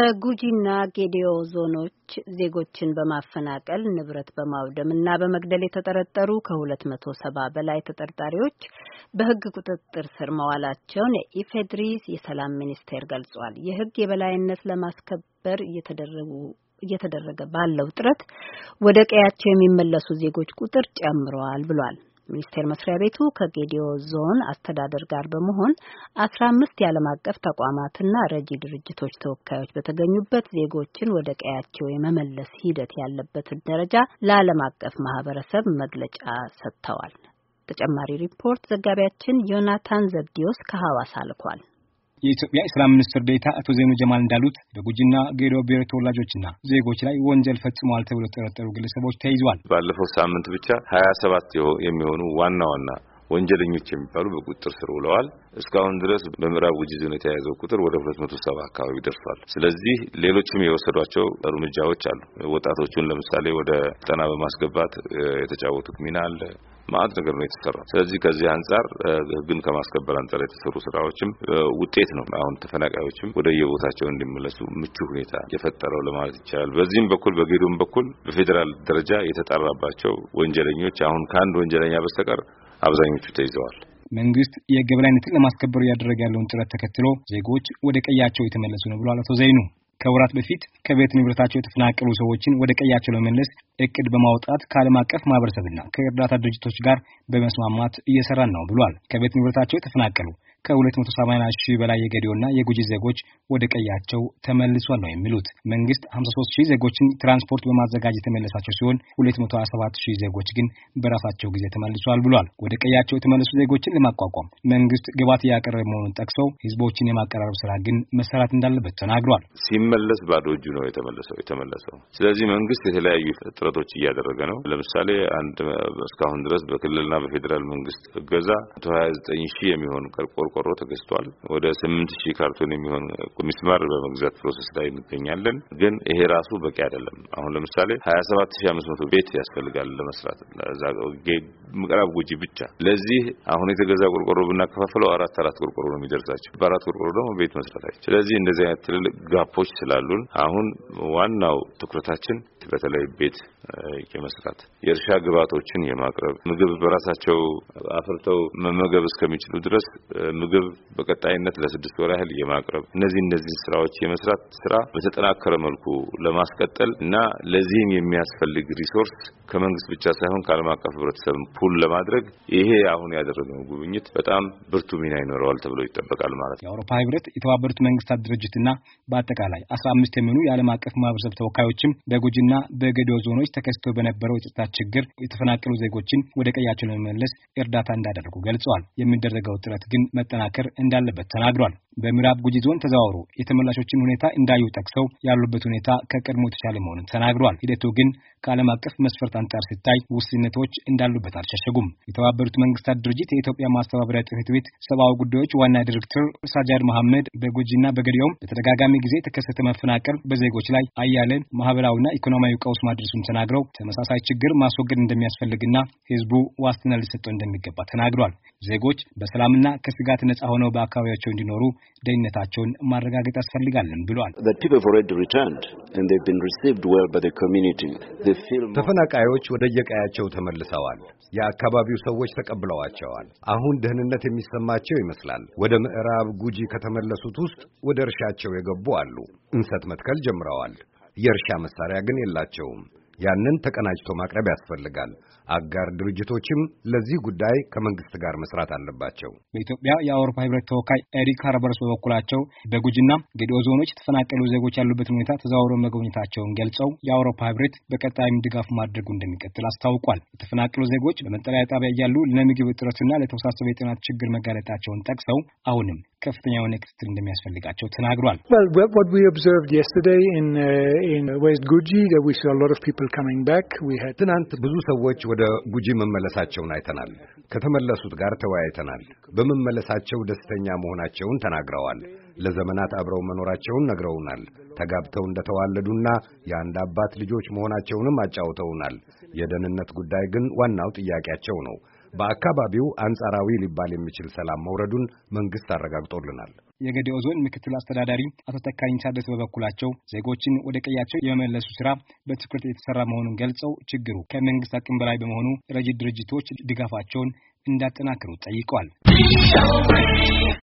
በጉጂና ጌዲዮ ዞኖች ዜጎችን በማፈናቀል ንብረት በማውደምና በመግደል የተጠረጠሩ ከ270 በላይ ተጠርጣሪዎች በሕግ ቁጥጥር ስር መዋላቸውን የኢፌድሪ የሰላም ሚኒስቴር ገልጿል። የሕግ የበላይነት ለማስከበር እየተደረገ ባለው ጥረት ወደ ቀያቸው የሚመለሱ ዜጎች ቁጥር ጨምሯል ብሏል። ሚኒስቴር መስሪያ ቤቱ ከጌዲዮ ዞን አስተዳደር ጋር በመሆን 15 የዓለም አቀፍ ተቋማትና ረጂ ድርጅቶች ተወካዮች በተገኙበት ዜጎችን ወደ ቀያቸው የመመለስ ሂደት ያለበትን ደረጃ ለዓለም አቀፍ ማህበረሰብ መግለጫ ሰጥተዋል። ተጨማሪ ሪፖርት ዘጋቢያችን ዮናታን ዘብዲዮስ ከሐዋሳ ልኳል። የኢትዮጵያ ሰላም ሚኒስትር ዴኤታ አቶ ዘይኑ ጀማል እንዳሉት በጉጂና ጌዲዮ ብሔር ተወላጆችና ዜጎች ላይ ወንጀል ፈጽመዋል ተብለው የተጠረጠሩ ግለሰቦች ተይዘዋል። ባለፈው ሳምንት ብቻ 27 የሚሆኑ ዋና ወንጀለኞች የሚባሉ በቁጥጥር ስር ውለዋል። እስካሁን ድረስ በምዕራብ ጉጂ ዞን የተያዘው ቁጥር ወደ 270 አካባቢ ደርሷል። ስለዚህ ሌሎችም የወሰዷቸው እርምጃዎች አሉ። ወጣቶቹን ለምሳሌ ወደ ጠና በማስገባት የተጫወቱት ሚና አለ። ማአት ነገር ነው የተሰራው። ስለዚህ ከዚህ አንፃር ህግን ከማስከበር አንፃር የተሰሩ ስራዎችም ውጤት ነው። አሁን ተፈናቃዮችም ወደ የቦታቸው እንዲመለሱ ምቹ ሁኔታ የፈጠረው ለማለት ይቻላል። በዚህም በኩል በጌዶም በኩል በፌደራል ደረጃ የተጣራባቸው ወንጀለኞች አሁን ከአንድ ወንጀለኛ በስተቀር አብዛኞቹ ተይዘዋል። መንግስት የህግ የበላይነትን ለማስከበር ያደረገ ያለውን ጥረት ተከትሎ ዜጎች ወደ ቀያቸው የተመለሱ ነው ብሏል አቶ ዘይኑ። ከወራት በፊት ከቤት ንብረታቸው የተፈናቀሉ ሰዎችን ወደ ቀያቸው ለመመለስ እቅድ በማውጣት ከዓለም አቀፍ ማህበረሰብና ከእርዳታ ድርጅቶች ጋር በመስማማት እየሰራን ነው ብሏል። ከቤት ንብረታቸው የተፈናቀሉ ከ280 ሺህ በላይ የጌዲዮና የጉጂ ዜጎች ወደ ቀያቸው ተመልሷል ነው የሚሉት። መንግስት 53 ሺህ ዜጎችን ትራንስፖርት በማዘጋጀት የተመለሳቸው ሲሆን 227 ሺህ ዜጎች ግን በራሳቸው ጊዜ ተመልሷል ብሏል። ወደ ቀያቸው የተመለሱ ዜጎችን ለማቋቋም መንግስት ግብዓት ያቀረበ መሆኑን ጠቅሰው ህዝቦችን የማቀራረብ ስራ ግን መሰራት እንዳለበት ተናግሯል። ሲመለስ ባዶ እጁ ነው የተመለሰው። ስለዚህ መንግስት የተለያዩ ጥረቶች እያደረገ ነው። ለምሳሌ እስካሁን ድረስ በክልልና በፌደራል መንግስት እገዛ 129 ሺህ የሚሆኑ ቆርቆሮ ተገዝቷል። ወደ 8000 ካርቶን የሚሆን ሚስማር በመግዛት ፕሮሰስ ላይ እንገኛለን። ግን ይሄ ራሱ በቂ አይደለም። አሁን ለምሳሌ 27500 ቤት ያስፈልጋል ለመስራት ምዕራብ ጉጂ ብቻ። ለዚህ አሁን የተገዛ ቆርቆሮ ብናከፋፍለው አራት ቆርቆሮ ነው የሚደርሳቸው። በአራት ቆርቆሮ ደግሞ ቤት መስራት አይቻልም። ስለዚህ እንደዚህ አይነት ትልልቅ ጋፖች ስላሉን አሁን ዋናው ትኩረታችን በተለይ ቤት የመስራት የእርሻ ግብዓቶችን የማቅረብ ምግብ በራሳቸው አፍርተው መመገብ እስከሚችሉ ድረስ ምግብ በቀጣይነት ለ6 ወር ያህል የማቅረብ እነዚህ ስራዎች የመስራት ስራ በተጠናከረ መልኩ ለማስቀጠል እና ለዚህም የሚያስፈልግ ሪሶርስ ከመንግስት ብቻ ሳይሆን ከዓለም አቀፍ ህብረተሰብ ፑል ለማድረግ ይሄ አሁን ያደረገው ጉብኝት በጣም ብርቱ ሚና ይኖረዋል ተብሎ ይጠበቃል ማለት ነው። የአውሮፓ ህብረት፣ የተባበሩት መንግስታት ድርጅትና በአጠቃላይ 15 የሚሆኑ የዓለም አቀፍ ማህበረሰብ ተወካዮችም በጉጂና በጌዲዮ ዞኖች ተከስቶ በነበረው የጸጥታ ችግር የተፈናቀሉ ዜጎችን ወደ ቀያቸው ለመመለስ እርዳታ እንዳደረጉ ገልጸዋል። የሚደረገው ጥረት ግን መጠናከር እንዳለበት ተናግሯል። በምዕራብ ጉጂ ዞን ተዘዋውሮ የተመላሾችን ሁኔታ እንዳዩ ጠቅሰው ያሉበት ሁኔታ ከቀድሞ የተሻለ መሆኑን ተናግሯል። ሂደቱ ግን ከዓለም አቀፍ መስፈርት አንጻር ሲታይ ውስንነቶች እንዳሉበት አልሸሸጉም። የተባበሩት መንግስታት ድርጅት የኢትዮጵያ ማስተባበሪያ ጽሕፈት ቤት ሰብአዊ ጉዳዮች ዋና ዳይሬክተር ሳጃድ መሐመድ በጉጂና በጌዲዮም በተደጋጋሚ ጊዜ የተከሰተ መፈናቀል በዜጎች ላይ አያሌን ማህበራዊና ኢኮኖሚያዊ ቀውስ ማድረሱን ተናግረው ተመሳሳይ ችግር ማስወገድ እንደሚያስፈልግና ህዝቡ ዋስትና ሊሰጠው እንደሚገባ ተናግሯል። ዜጎች በሰላምና ከስጋት ነጻ ሆነው በአካባቢያቸው እንዲኖሩ ደህንነታቸውን ማረጋገጥ ያስፈልጋልም ብሏል። ተፈናቃዮች ወደ የቀያቸው ተመልሰዋል። የአካባቢው ሰዎች ተቀብለዋቸዋል። አሁን ደህንነት የሚሰማቸው ይመስላል። ወደ ምዕራብ ጉጂ ከተመለሱት ውስጥ ወደ እርሻቸው የገቡ አሉ። እንሰት መትከል ጀምረዋል። የእርሻ መሳሪያ ግን የላቸውም። ያንን ተቀናጅቶ ማቅረብ ያስፈልጋል። አጋር ድርጅቶችም ለዚህ ጉዳይ ከመንግስት ጋር መስራት አለባቸው። በኢትዮጵያ የአውሮፓ ህብረት ተወካይ ኤሪክ ሃርበርስ በበኩላቸው በጉጂና ጌዲዮ ዞኖች የተፈናቀሉ ዜጎች ያሉበትን ሁኔታ ተዘዋውረው መጎብኘታቸውን ገልጸው የአውሮፓ ህብረት በቀጣይም ድጋፍ ማድረጉ እንደሚቀጥል አስታውቋል። የተፈናቀሉ ዜጎች በመጠለያ ጣቢያ ያሉ ለምግብ እጥረትና ለተወሳሰበ የጤና ችግር መጋለጣቸውን ጠቅሰው አሁንም ከፍተኛ የሆነ ክትትል እንደሚያስፈልጋቸው ተናግሯል። Well, what we observed yesterday in West Guji that we saw a lot of people coming back. We had ትናንት ብዙ ሰዎች ወደ ጉጂ መመለሳቸውን አይተናል። ከተመለሱት ጋር ተወያይተናል። በመመለሳቸው ደስተኛ መሆናቸውን ተናግረዋል። ለዘመናት አብረው መኖራቸውን ነግረውናል። ተጋብተው እንደተዋለዱና የአንድ አባት ልጆች መሆናቸውንም አጫውተውናል። የደህንነት ጉዳይ ግን ዋናው ጥያቄያቸው ነው። በአካባቢው አንጻራዊ ሊባል የሚችል ሰላም መውረዱን መንግስት አረጋግጦልናል። የጌዴኦ ዞን ምክትል አስተዳዳሪ አቶ ተካኝ ሳደስ በበኩላቸው ዜጎችን ወደ ቀያቸው የመመለሱ ስራ በትኩረት የተሰራ መሆኑን ገልጸው ችግሩ ከመንግስት አቅም በላይ በመሆኑ ረጅት ድርጅቶች ድጋፋቸውን እንዳጠናክሩ ጠይቀዋል።